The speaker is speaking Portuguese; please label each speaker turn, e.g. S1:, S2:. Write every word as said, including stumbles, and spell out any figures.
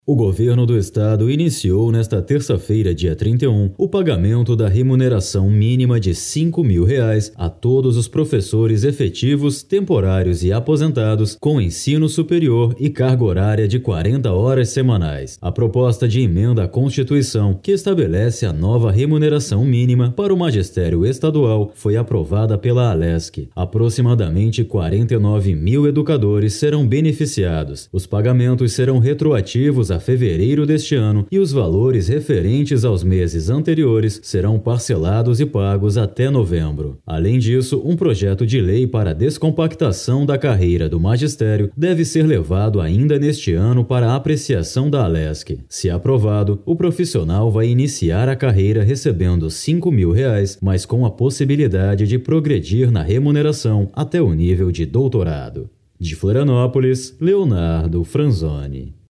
S1: O governo do estado iniciou nesta terça-feira, dia trinta e um, o pagamento da remuneração mínima de cinco mil reais a todos os professores efetivos, temporários e aposentados com ensino superior e carga horária de quarenta horas semanais. A proposta de emenda à Constituição, que estabelece a nova remuneração mínima para o magistério estadual, foi aprovada pela Alesc. Aproximadamente quarenta e nove mil educadores serão beneficiados. Os pagamentos serão retroativos a fevereiro deste ano e os valores referentes aos meses anteriores serão parcelados e pagos até novembro. Além disso, um projeto de lei para a descompactação da carreira do magistério deve ser levado ainda neste ano para apreciação da Alesc. Se aprovado, o profissional vai iniciar a carreira recebendo cinco mil reais, mas com a possibilidade de progredir na remuneração até o nível de doutorado. De Florianópolis, Leonardo Franzoni.